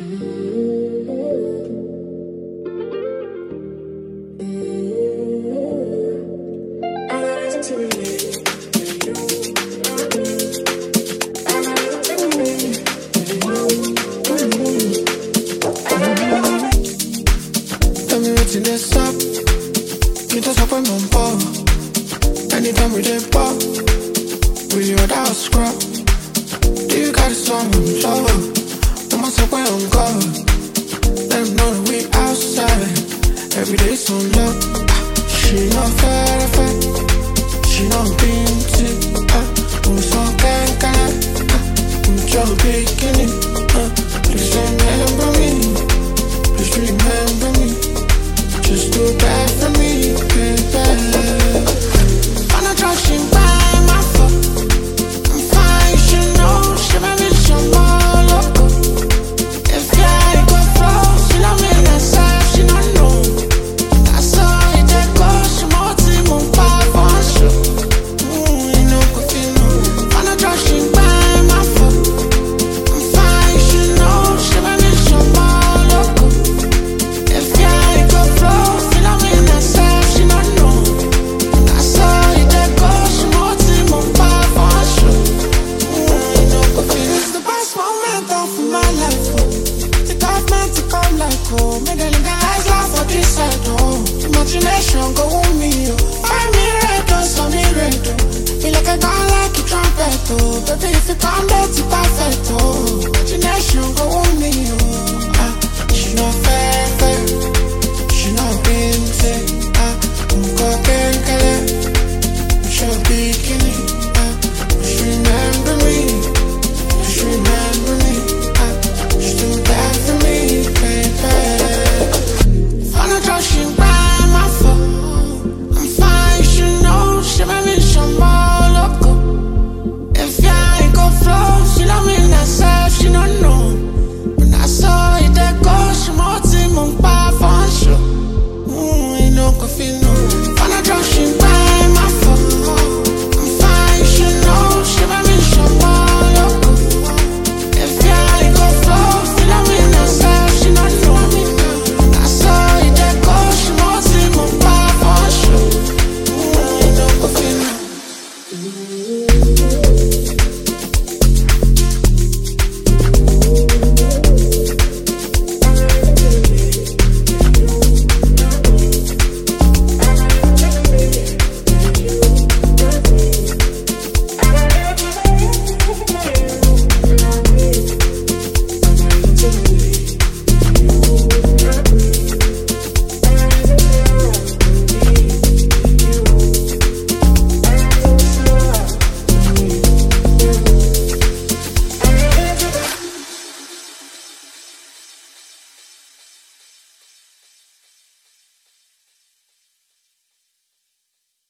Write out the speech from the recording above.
Tell me what's in this up. You just up when I'm poor. Anytime we did pop, we hear that scrap. Do you got a song? Show up. No matter where I'm going. Let them know that we outside. Every day so low. She not fair. She not beauty. We so gang. We just beginning. Please remember me. Please remember me. Just do bad for me, baby. I'm not rushing by my phone. I'm fine, you know. She made me so more loco. If I go flow, she not me herself, she not know. That's all it goes. She more team on five for sure. You know, good feeling. I'm not rushing by my phone. I'm fine, you know. She made me so more loco. If I go flow, she not me herself, she not know. That's all it goes. She more team on five for sure. You know, good feeling. It's the best moment of my life. The government to come like home. Make them guys laugh for this side, oh. Imagination go on me, oh. Find me red, oh, so me red, oh. Feel like I gone like a trumpet, oh. Baby, if you come, that's perfect, oh.